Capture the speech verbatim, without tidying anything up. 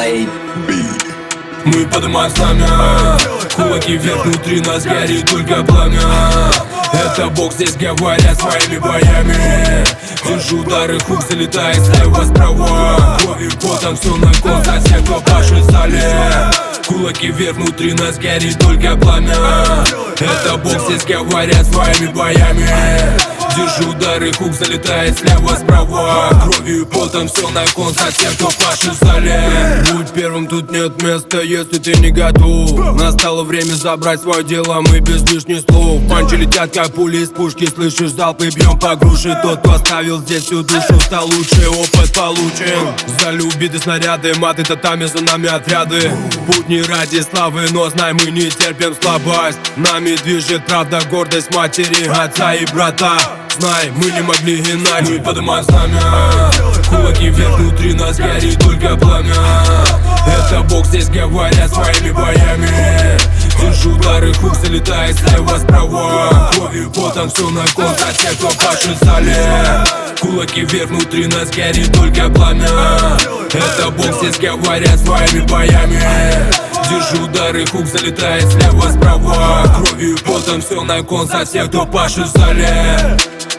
Slade Beat. Мы поднимаем знамя, кулаки вверх, внутри нас горит только пламя. Это бокс, здесь говорят своими боями. Держу удары, хук залетает слева, справа. Кровью, потом все на кон, за всех, кто пашет в зале. Кулаки вверх, внутри нас горит только пламя. Это бокс, здесь говорят своими боями. Держу удары, хук залетает слева, справа. Кровью и потом все на кон, за всех, кто пашет в зале. Будь первым, тут нет места, если ты не готов. Настало время забрать свое дело, мы без лишних слов. Панчи летят, как пули из пушки, слышишь залпы, бьем по груши. Тот, кто оставил здесь всю душу, стал лучше, опыт получен. Зали убиты снаряды, маты, татами, за нами отряды. Путь не ради славы, но знай, мы не терпим слабость. Нами движет правда, гордость матери, отца и брата. Знай, мы не могли иначе. Мы поднимаем знамя, кулаки вверх, внутри нас горит только пламя. Это бокс, здесь говорят своими боями. Держу удары, хук залетает слева, справа. Кровью, потом все на кон, за всех, кто пашет в зале. Кулаки вверх, внутри нас горит только пламя. Это бокс, здесь говорят своими боями. Держу удары, хук залетает слева, справа. Кровью, потом все на кон, за всех, кто пашет в зале.